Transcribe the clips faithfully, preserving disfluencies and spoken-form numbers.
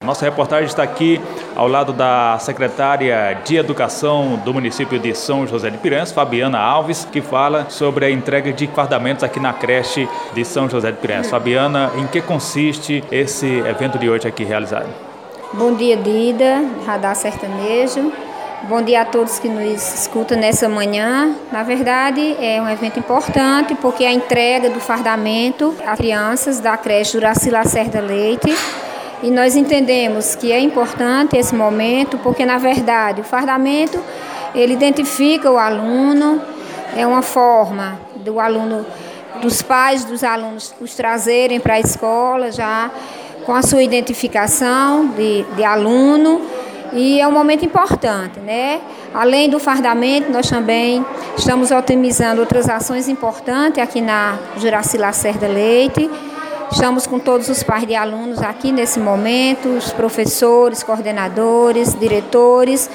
Nossa reportagem está aqui ao lado da secretária de Educação do município de São José de Piranhas, Fabiana Alves, que fala sobre a entrega de fardamentos aqui na creche de São José de Piranhas. Fabiana, em que consiste esse evento de hoje aqui realizado? Bom dia, Dida, Radar Sertanejo. Bom dia a todos que nos escutam nessa manhã. Na verdade, é um evento importante porque a entrega do fardamento às crianças da creche Juraci Lacerda Leite. E nós entendemos que é importante esse momento porque, na verdade, o fardamento ele identifica o aluno, é uma forma do aluno, dos pais dos alunos os trazerem para a escola já com a sua identificação de, de aluno. E é um momento importante, né? Além do fardamento, nós também estamos otimizando outras ações importantes aqui na Juraci Lacerda Leite. Estamos com todos os pais de alunos aqui nesse momento, os professores, coordenadores, diretores.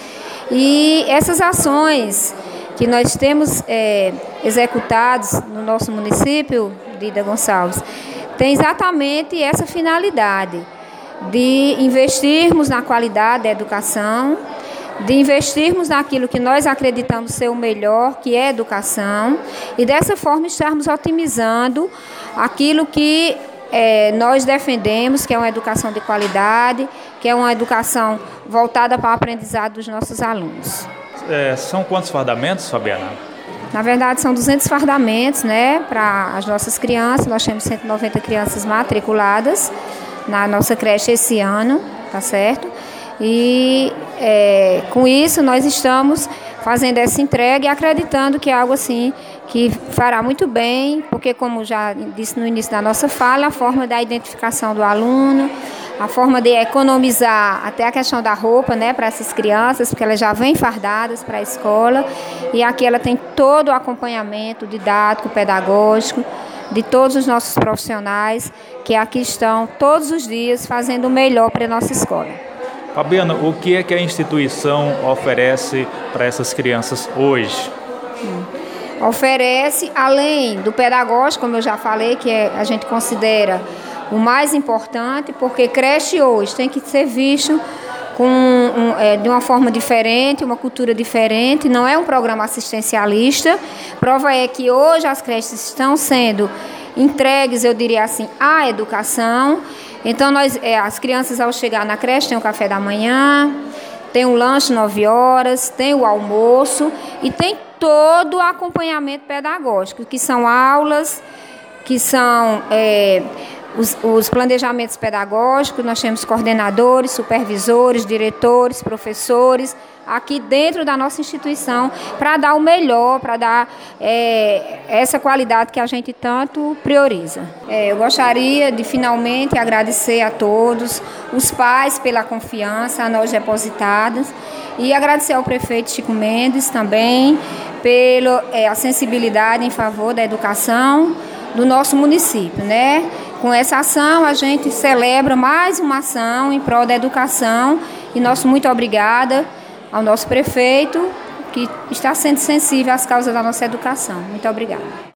E essas ações que nós temos é, executadas no nosso município, Dida Gonçalves, tem exatamente essa finalidade de investirmos na qualidade da educação, de investirmos naquilo que nós acreditamos ser o melhor, que é a educação, e dessa forma estarmos otimizando aquilo que é, nós defendemos, que é uma educação de qualidade, que é uma educação voltada para o aprendizado dos nossos alunos. É, são quantos fardamentos, Fabiana? Na verdade, são duzentos fardamentos, né, para as nossas crianças. Nós temos cento e noventa crianças matriculadas na nossa creche esse ano, tá certo? E é, com isso nós estamos fazendo essa entrega e acreditando que é algo assim que fará muito bem, porque como já disse no início da nossa fala, a forma da identificação do aluno, a forma de economizar até a questão da roupa, né, para essas crianças, porque elas já vêm fardadas para a escola, e aqui ela tem todo o acompanhamento didático, pedagógico, de todos os nossos profissionais que aqui estão todos os dias fazendo o melhor para a nossa escola. Fabiana, o que é que a instituição oferece para essas crianças hoje? Hum. Oferece, além do pedagógico, como eu já falei, que é, a gente considera o mais importante, porque creche hoje tem que ser visto com, um, é, de uma forma diferente, uma cultura diferente, não é um programa assistencialista. Prova é que hoje as creches estão sendo entregues, eu diria assim, à educação. Então, nós, é, as crianças, ao chegar na creche, tem o café da manhã, tem o lanche nove horas, tem o almoço e tem todo o acompanhamento pedagógico, que são aulas, que são é, os, os planejamentos pedagógicos. Nós temos coordenadores, supervisores, diretores, professores, aqui dentro da nossa instituição, para dar o melhor, para dar é, essa qualidade que a gente tanto prioriza. É, eu gostaria de finalmente agradecer a todos, os pais pela confiança, a nós depositados, e agradecer ao prefeito Chico Mendes também pela é, a sensibilidade em favor da educação do nosso município, né? Com essa ação, a gente celebra mais uma ação em prol da educação, e nosso muito obrigada ao nosso prefeito, que está sendo sensível às causas da nossa educação. Muito obrigada.